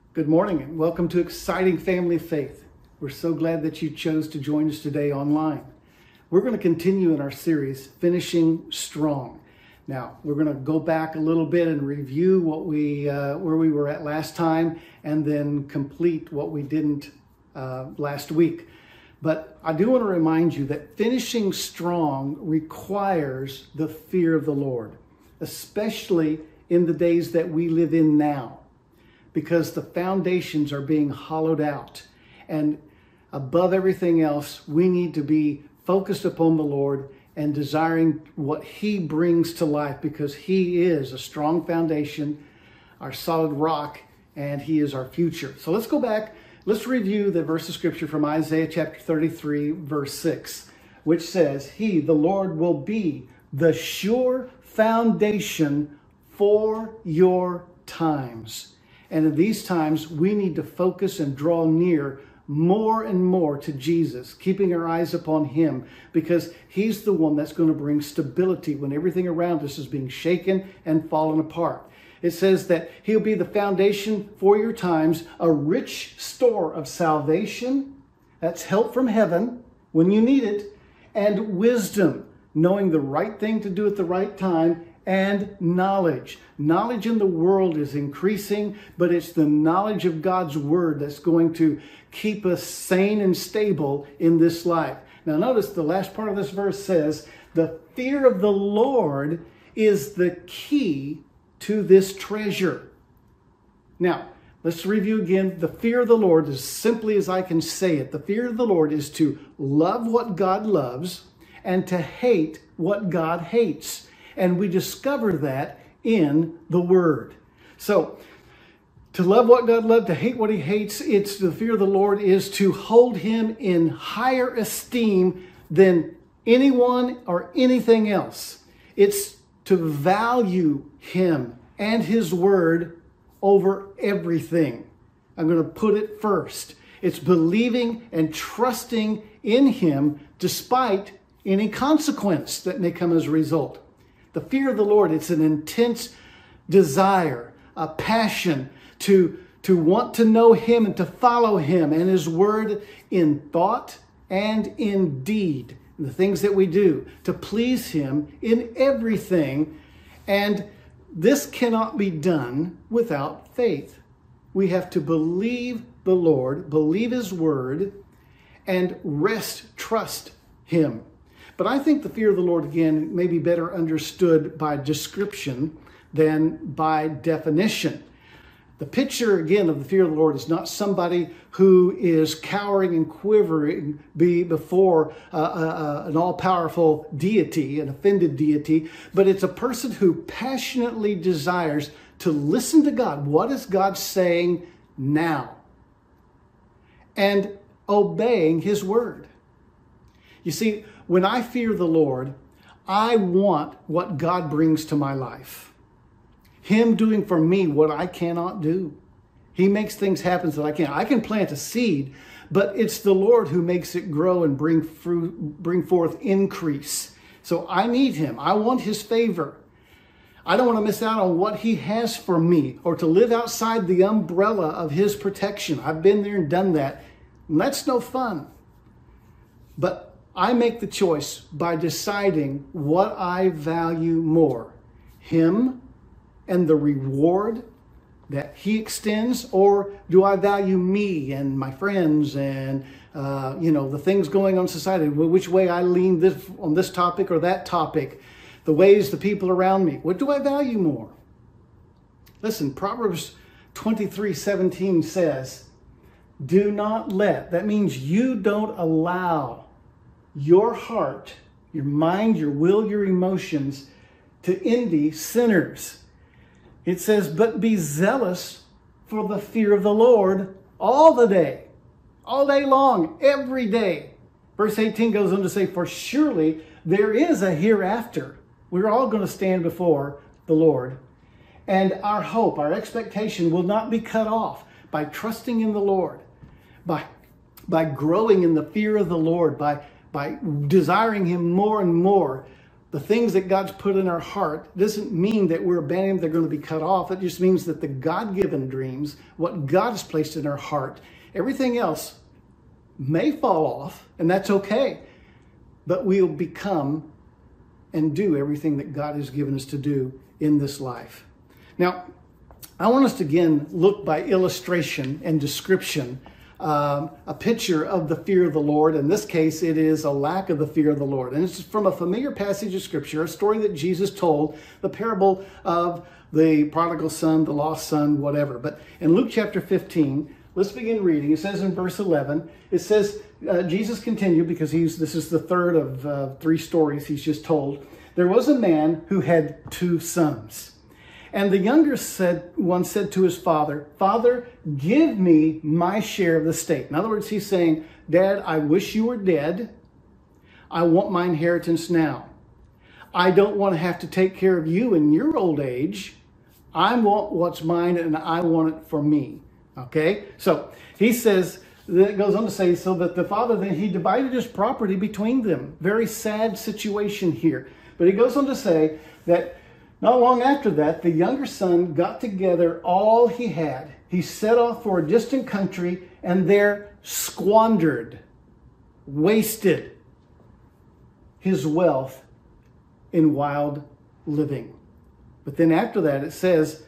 Good morning and welcome to Exciting Family Faith. We're so glad that you chose to join us today online. We're going to continue in our series, Finishing Strong. Now, we're going to go back a little bit and review what where we were at last time and then complete what we didn't last week. But I do want to remind you that finishing strong requires the fear of the Lord, especially in the days that we live in now, because the foundations are being hollowed out. And above everything else, we need to be focused upon the Lord and desiring what He brings to life, because He is a strong foundation, our solid rock, and He is our future. So let's go back. Let's review the verse of Scripture from Isaiah chapter 33, verse 6, which says, He, the Lord, will be the sure foundation for your times. And in these times, we need to focus and draw near more and more to Jesus, keeping our eyes upon Him, because He's the one that's going to bring stability when everything around us is being shaken and fallen apart. It says that He'll be the foundation for your times, a rich store of salvation, that's help from heaven when you need it, and wisdom, knowing the right thing to do at the right time, and knowledge. Knowledge in the world is increasing, but it's the knowledge of God's Word that's going to keep us sane and stable in this life. Now notice the last part of this verse says, the fear of the Lord is the key to this treasure. Now, let's review again. The fear of the Lord, as simply as I can say it, the fear of the Lord is to love what God loves and to hate what God hates. And we discover that in the Word. So, to love what God loved, to hate what He hates, it's the fear of the Lord is to hold Him in higher esteem than anyone or anything else. It's to value Him and His Word over everything. I'm going to put it first. It's believing and trusting in Him despite any consequence that may come as a result. The fear of the Lord, it's an intense desire, a passion to want to know Him and to follow Him and His Word in thought and in deed. The things that we do to please Him in everything. And this cannot be done without faith. We have to believe the Lord, believe His Word, and trust Him. But I think the fear of the Lord, again, may be better understood by description than by definition. The picture, again, of the fear of the Lord is not somebody who is cowering and quivering before an all-powerful deity, an offended deity, but it's a person who passionately desires to listen to God. What is God saying now? And obeying His Word. You see, when I fear the Lord, I want what God brings to my life. Him doing for me what I cannot do. He makes things happen that I can't. I can plant a seed, but it's the Lord who makes it grow and bring fruit, bring forth increase. So I need Him. I want His favor. I don't want to miss out on what He has for me or to live outside the umbrella of His protection. I've been there and done that. And that's no fun. But I make the choice by deciding what I value more, Him and the reward that He extends, or do I value me and my friends and the things going on in society, which way I lean on this topic or that topic, the ways the people around me. What do I value more? Listen, Proverbs 23:17 says, do not let, that means you don't allow your heart, your mind, your will, your emotions to envy sinners. It says, but be zealous for the fear of the Lord all day long, every day. Verse 18 goes on to say, for surely there is a hereafter. We're all going to stand before the Lord. And our hope, our expectation will not be cut off by trusting in the Lord, by growing in the fear of the Lord, by desiring Him more and more. the things that God's put in our heart doesn't mean that we're abandoning, they're going to be cut off. It just means that the God-given dreams, what God has placed in our heart, everything else may fall off, and that's okay. But we'll become and do everything that God has given us to do in this life. Now, I want us to again look by illustration and description, a picture of the fear of the Lord. In this case, it is a lack of the fear of the Lord. And it's from a familiar passage of Scripture, a story that Jesus told, the parable of the prodigal son, the lost son, whatever. But in Luke chapter 15, let's begin reading. It says in verse 11, it says, Jesus continued, because this is the third of 3 stories he's just told. There was a man who had 2 sons. And the younger one said to his father, "Father, give me my share of the estate." In other words, he's saying, "Dad, I wish you were dead. I want my inheritance now. I don't want to have to take care of you in your old age. I want what's mine, and I want it for me." Okay? So he says, it goes on to say, so that the father, then he divided his property between them. Very sad situation here. But he goes on to say that not long after that, the younger son got together all he had. He set off for a distant country and there squandered, wasted his wealth in wild living. But then after that, it says,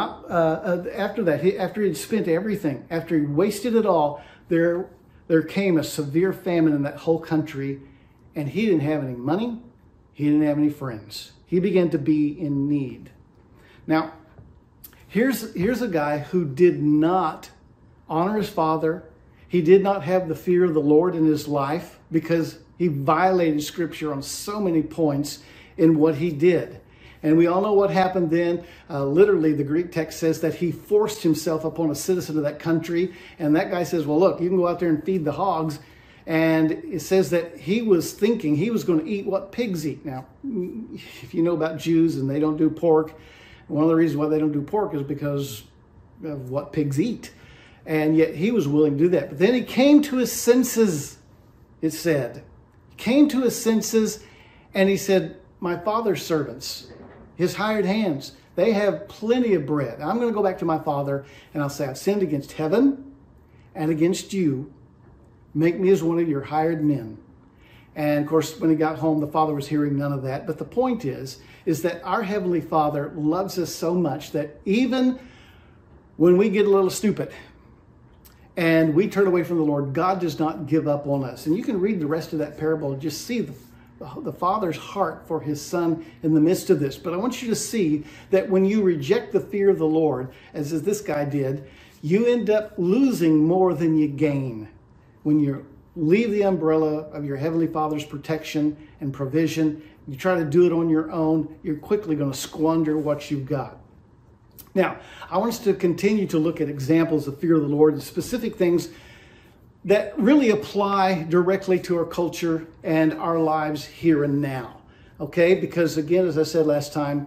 after he had spent everything, after he wasted it all, there came a severe famine in that whole country, and he didn't have any money. He didn't have any friends. He began to be in need. Now, here's a guy who did not honor his father. He did not have the fear of the Lord in his life because he violated Scripture on so many points in what he did. And we all know what happened then. Literally, the Greek text says that he forced himself upon a citizen of that country. And that guy says, well, look, you can go out there and feed the hogs. And it says that he was thinking he was going to eat what pigs eat. Now, if you know about Jews and they don't do pork, one of the reasons why they don't do pork is because of what pigs eat. And yet he was willing to do that. But then he came to his senses, it said. He came to his senses and he said, my father's servants, his hired hands, they have plenty of bread. I'm going to go back to my father and I'll say, I've sinned against heaven and against you. Make me as one of your hired men. And of course, when he got home, the father was hearing none of that. But the point is that our Heavenly Father loves us so much that even when we get a little stupid and we turn away from the Lord, God does not give up on us. And you can read the rest of that parable and just see the Father's heart for his son in the midst of this. But I want you to see that when you reject the fear of the Lord, as this guy did, you end up losing more than you gain. When you leave the umbrella of your Heavenly Father's protection and provision, you try to do it on your own, you're quickly going to squander what you've got. Now, I want us to continue to look at examples of fear of the Lord and specific things that really apply directly to our culture and our lives here and now. Okay? Because again, as I said last time,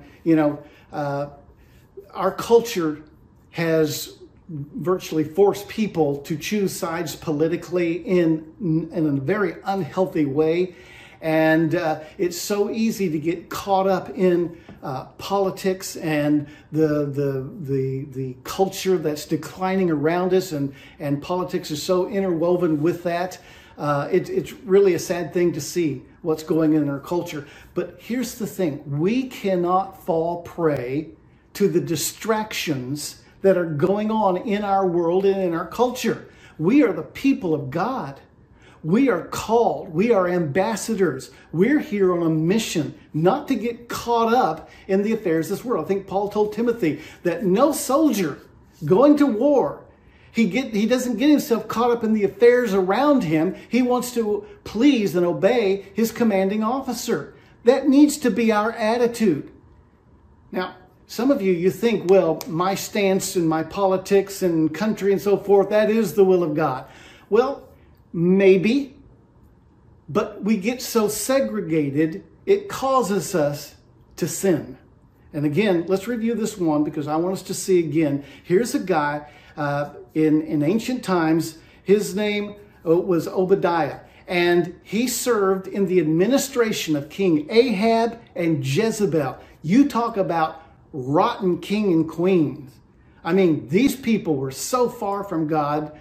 our culture has virtually force people to choose sides politically in a very unhealthy way. And it's so easy to get caught up in politics and the culture that's declining around us, and politics is so interwoven with that. It's really a sad thing to see what's going on in our culture. But here's the thing. We cannot fall prey to the distractions that are going on in our world and in our culture. We are the people of God. We are called. We are ambassadors. We're here on a mission, not to get caught up in the affairs of this world. I think Paul told Timothy that no soldier going to war, he doesn't get himself caught up in the affairs around him. He wants to please and obey his commanding officer. That needs to be our attitude. Now, some of you think, well, my stance and my politics and country and so forth, that is the will of God. Well, maybe, but we get so segregated, it causes us to sin. And again, let's review this one because I want us to see again. Here's a guy in ancient times. His name was Obadiah. and he served in the administration of King Ahab and Jezebel. You talk about rotten king and queens. I mean, these people were so far from God,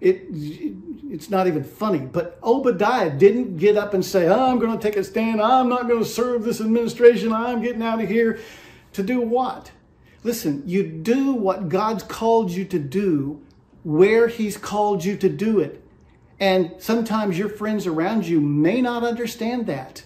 it's not even funny. But Obadiah didn't get up and say, oh, I'm going to take a stand. I'm not going to serve this administration. I'm getting out of here. To do what? Listen, you do what God's called you to do where he's called you to do it. And sometimes your friends around you may not understand that.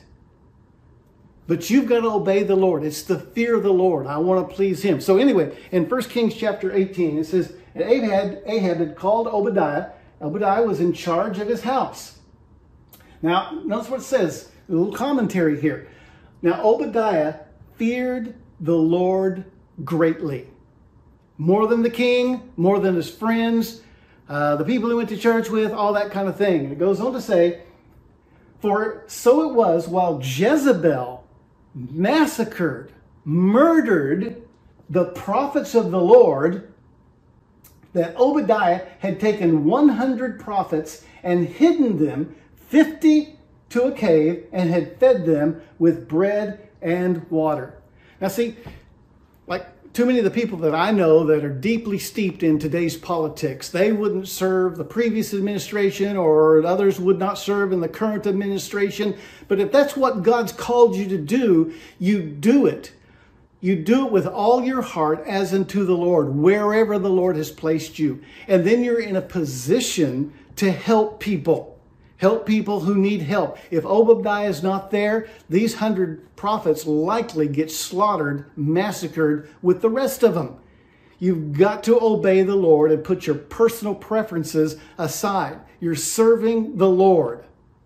But you've got to obey the Lord. It's the fear of the Lord. I want to please him. So anyway, in 1 Kings chapter 18, it says, Ahab had called Obadiah. Obadiah was in charge of his house. Now, notice what it says. A little commentary here. Now, Obadiah feared the Lord greatly. More than the king, more than his friends, the people he went to church with, all that kind of thing. And it goes on to say, for so it was while Jezebel massacred, murdered the prophets of the Lord, that Obadiah had taken 100 prophets and hidden them, 50 to a cave, and had fed them with bread and water. Now see, like too many of the people that I know that are deeply steeped in today's politics, they wouldn't serve the previous administration, or others would not serve in the current administration. But if that's what God's called you to do, you do it. You do it with all your heart as unto the Lord, wherever the Lord has placed you. And then you're in a position to help people. Help people who need help. If Obadiah is not there, these 100 prophets likely get slaughtered, massacred with the rest of them. You've got to obey the Lord and put your personal preferences aside. You're serving the Lord.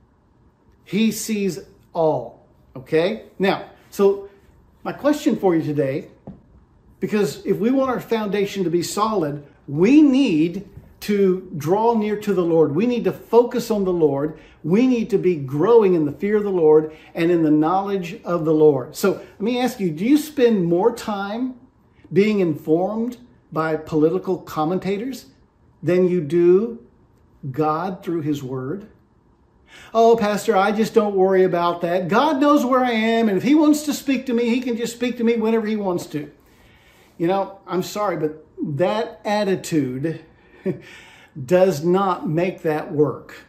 He sees all. Okay? Now, so my question for you today, because if we want our foundation to be solid, we need to draw near to the Lord. We need to focus on the Lord. We need to be growing in the fear of the Lord and in the knowledge of the Lord. So let me ask you, do you spend more time being informed by political commentators than you do God through his word? Oh, Pastor, I just don't worry about that. God knows where I am, and if he wants to speak to me, he can just speak to me whenever he wants to. You know, I'm sorry, but that attitude does not make that work.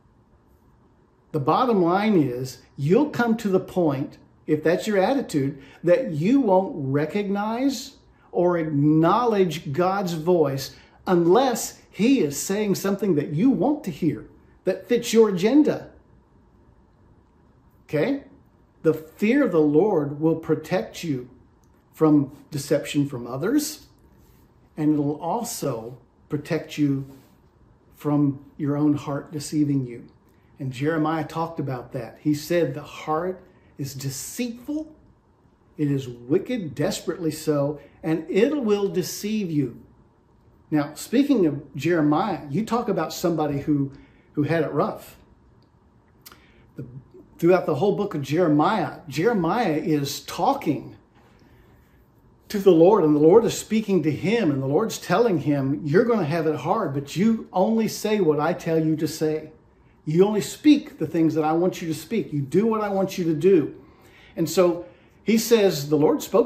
The bottom line is you'll come to the point, if that's your attitude, that you won't recognize or acknowledge God's voice unless he is saying something that you want to hear, that fits your agenda. Okay? The fear of the Lord will protect you from deception from others, and it'll also protect you from your own heart deceiving you. And Jeremiah talked about that. He said the heart is deceitful, it is wicked, desperately so, and it will deceive you. Now, speaking of Jeremiah, you talk about somebody who had it rough. Throughout the whole book of Jeremiah, Jeremiah is talking to the Lord, and the Lord is speaking to him, and the Lord's telling him, you're going to have it hard, but you only say what I tell you to say. You only speak the things that I want you to speak. You do what I want you to do. And so he says, the Lord spoke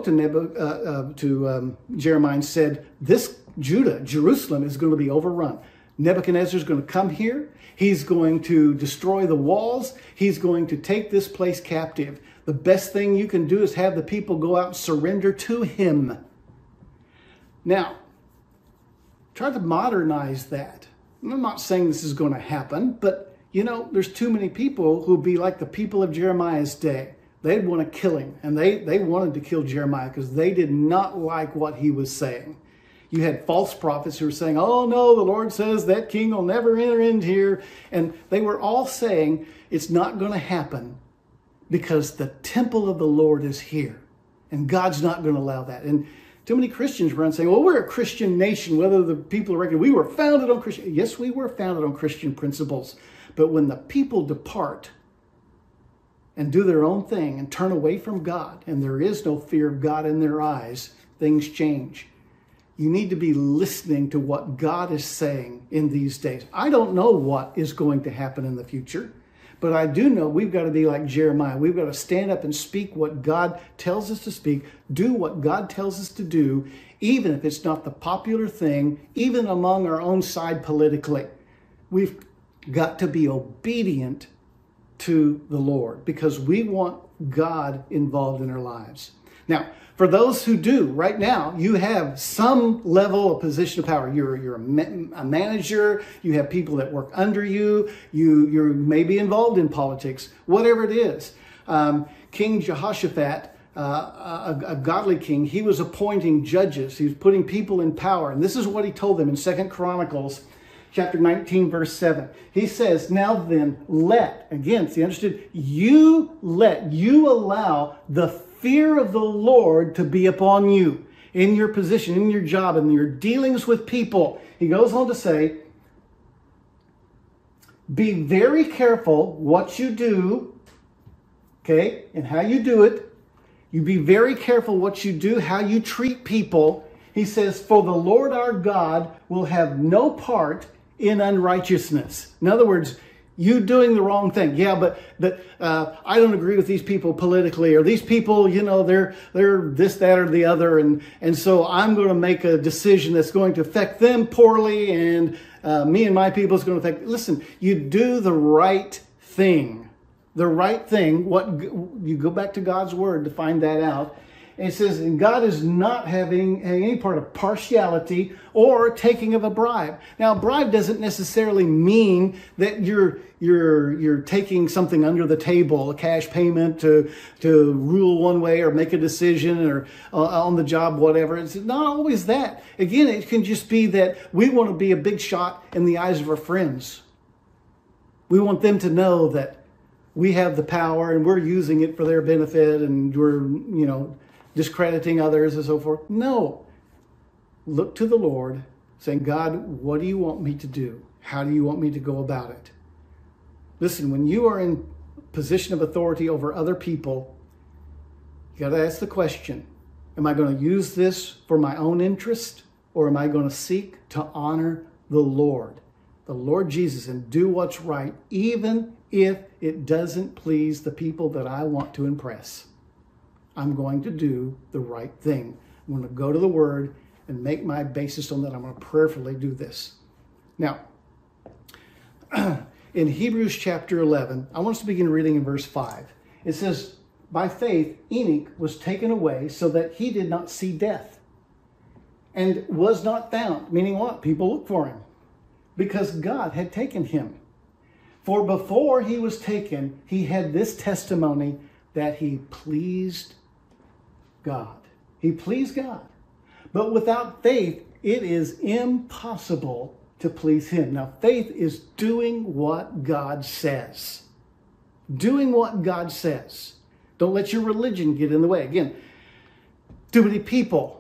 to Jeremiah and said, this Judah, Jerusalem, is going to be overrun. Nebuchadnezzar is going to come here. He's going to destroy the walls. He's going to take this place captive. The best thing you can do is have the people go out and surrender to him. Now, try to modernize that. I'm not saying this is going to happen, but you know, there's too many people who'll be like the people of Jeremiah's day. They'd want to kill him, and they wanted to kill Jeremiah because they did not like what he was saying. You had false prophets who were saying, oh no, the Lord says that king will never enter in here. And they were all saying it's not going to happen because the temple of the Lord is here. And God's not going to allow that. And too many Christians run saying, well, we're a Christian nation, whether the people reckon we were founded on Christian. Yes, we were founded on Christian principles. But when the people depart and do their own thing and turn away from God, and there is no fear of God in their eyes, things change. You need to be listening to what God is saying in these days. I don't know what is going to happen in the future, But I do know we've got to be like Jeremiah. We've got to stand up and speak what God tells us to speak, do what God tells us to do, even if it's not the popular thing, even among our own side politically. We've got to be obedient to the Lord because we want God involved in our lives. Now, for those who do, right now, you have some level of position of power. You're a manager. You have people that work under you. You're maybe involved in politics, whatever it is. King Jehoshaphat, a godly king, he was appointing judges. He was putting people in power. And this is what he told them in 2 Chronicles chapter 19, verse 7. He says, now then, again, see, understood, you allow the fear of the Lord to be upon you in your position, in your job, in your dealings with people. He goes on to say, be very careful what you do, okay, and how you do it. You be very careful what you do, how you treat people. He says, for the Lord our God will have no part in unrighteousness. In other words, you doing the wrong thing. Yeah, but I don't agree with these people politically, or these people, they're this, that, or the other, and so I'm going to make a decision that's going to affect them poorly, and me and my people is going to affect. Listen, you do the right thing. The right thing. What you go back to God's word to find that out. And it says, and God is not having any part of partiality or taking of a bribe. Now, a bribe doesn't necessarily mean that you're taking something under the table, a cash payment to rule one way or make a decision or on the job, whatever. It's not always that. Again, it can just be that we want to be a big shot in the eyes of our friends. We want them to know that we have the power and we're using it for their benefit and we're, discrediting others and so forth. No. Look to the Lord, saying, God, what do you want me to do? How do you want me to go about it? Listen, when you are in position of authority over other people, you got to ask the question, am I going to use this for my own interest, or am I going to seek to honor the Lord Jesus, and do what's right, even if it doesn't please the people that I want to impress? I'm going to do the right thing. I'm going to go to the Word and make my basis on that. I'm going to prayerfully do this. Now, in Hebrews chapter 11, I want us to begin reading in verse 5. It says, by faith, Enoch was taken away so that he did not see death and was not found. Meaning what? People looked for him because God had taken him. For before he was taken, he had this testimony that he pleased God. He pleased God. But without faith, it is impossible to please him. Now, faith is doing what God says. Doing what God says. Don't let your religion get in the way. Again, too many people,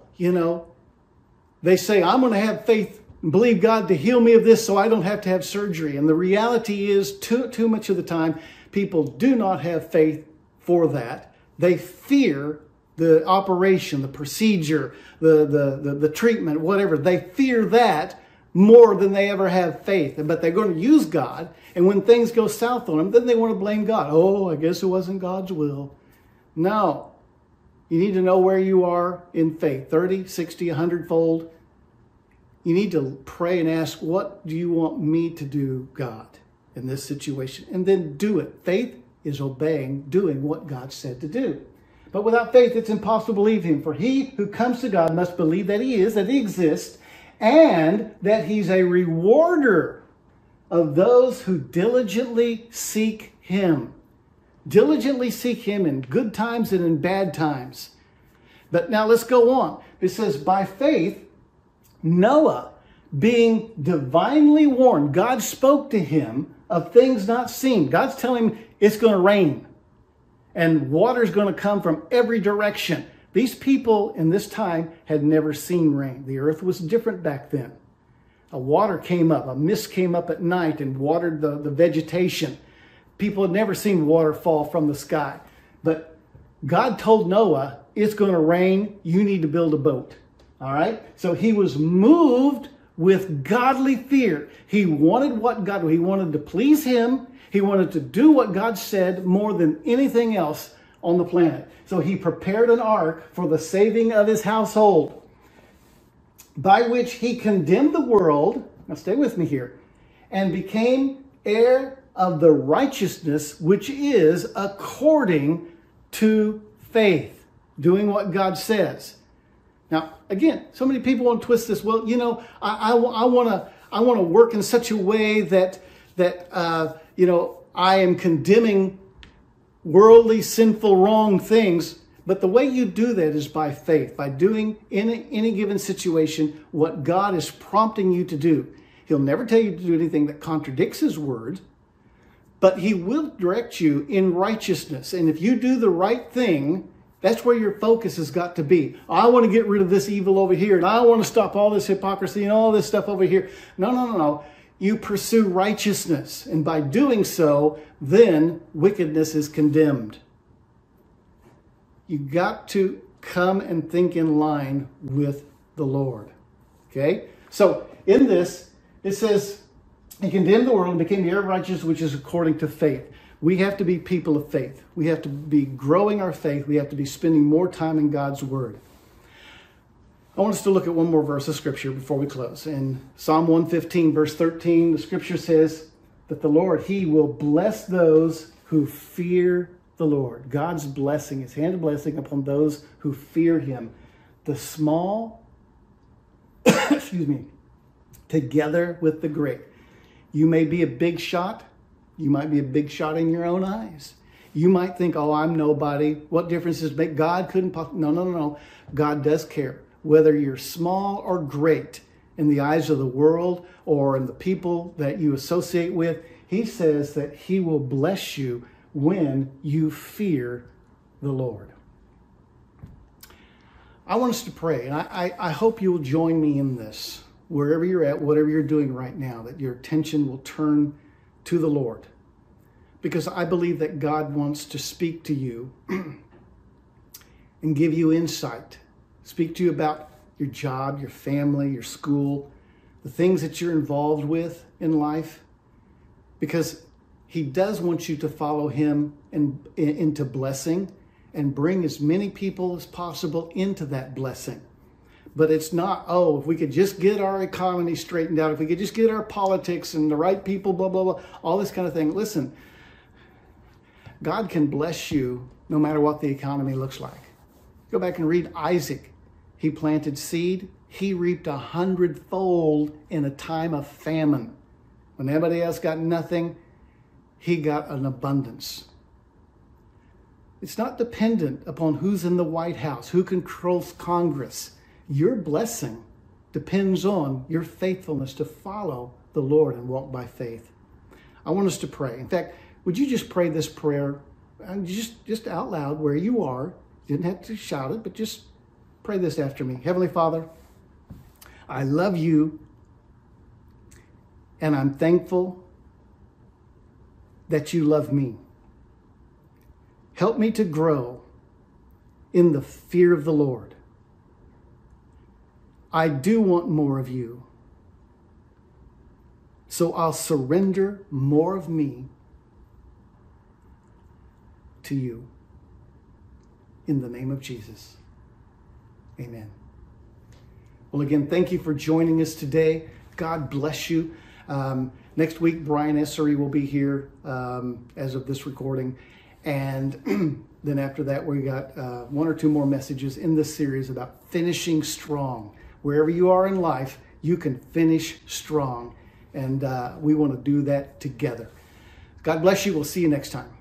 they say, I'm going to have faith and believe God to heal me of this so I don't have to have surgery. And the reality is, too much of the time, people do not have faith for that. They fear the operation, the procedure, the treatment, whatever. They fear that more than they ever have faith. But they're going to use God. And when things go south on them, then they want to blame God. Oh, I guess it wasn't God's will. No. You need to know where you are in faith. 30, 60, 100-fold. You need to pray and ask, what do you want me to do, God, in this situation? And then do it. Faith is doing what God said to do. But without faith, it's impossible to believe him. For he who comes to God must believe that he is, that he exists, and that he's a rewarder of those who diligently seek him. Diligently seek him in good times and in bad times. But now let's go on. It says, by faith, Noah, being divinely warned, God spoke to him of things not seen. God's telling him it's going to rain. And water's going to come from every direction. These people in this time had never seen rain. The earth was different back then. A water came up, a mist came up at night and watered the vegetation. People had never seen water fall from the sky. But God told Noah, it's going to rain. You need to build a boat. All right? So he was moved with godly fear. He wanted what God, he wanted to please him. He wanted to do what God said more than anything else on the planet. So he prepared an ark for the saving of his household, by which he condemned the world, now stay with me here, and became heir of the righteousness which is according to faith, doing what God says. Now, again, so many people want to twist this. Well, you know, I want to work in such a way that you know, I am condemning worldly, sinful, wrong things. But the way you do that is by faith, by doing in any given situation what God is prompting you to do. He'll never tell you to do anything that contradicts his word, but he will direct you in righteousness. And if you do the right thing, that's where your focus has got to be. I want to get rid of this evil over here, and I want to stop all this hypocrisy and all this stuff over here. No. You pursue righteousness, and by doing so, then wickedness is condemned. You got to come and think in line with the Lord. Okay? So in this, it says, he condemned the world and became the heir of righteousness, which is according to faith. We have to be people of faith. We have to be growing our faith. We have to be spending more time in God's word. I want us to look at one more verse of scripture before we close. In Psalm 115, verse 13, the scripture says that the Lord, he will bless those who fear the Lord. God's blessing, his hand of blessing upon those who fear him. The small, excuse me, together with the great. You may be a big shot. You might be a big shot in your own eyes. You might think, oh, I'm nobody. What difference does it make? God couldn't possibly. No. God does care. Whether you're small or great in the eyes of the world or in the people that you associate with, he says that he will bless you when you fear the Lord. I want us to pray, and I hope you'll join me in this. Wherever you're at, whatever you're doing right now, that your attention will turn to the Lord. Because I believe that God wants to speak to you and give you insight. Speak to you about your job, your family, your school, the things that you're involved with in life. Because he does want you to follow him into blessing and bring as many people as possible into that blessing. But it's not, oh, if we could just get our economy straightened out, if we could just get our politics and the right people, blah, blah, blah, all this kind of thing. Listen, God can bless you no matter what the economy looks like. Go back and read Isaac. He planted seed. He reaped 100-fold in a time of famine. When everybody else got nothing, he got an abundance. It's not dependent upon who's in the White House, who controls Congress. Your blessing depends on your faithfulness to follow the Lord and walk by faith. I want us to pray. In fact, would you just pray this prayer just out loud where you are? You didn't have to shout it, but just pray this after me. Heavenly Father, I love you, and I'm thankful that you love me. Help me to grow in the fear of the Lord. I do want more of you, so I'll surrender more of me to you. In the name of Jesus. Amen. Well, again, thank you for joining us today. God bless you. Next week, Brian Essery will be here as of this recording. And then after that, we got one or two more messages in this series about finishing strong. Wherever you are in life, you can finish strong. And we want to do that together. God bless you. We'll see you next time.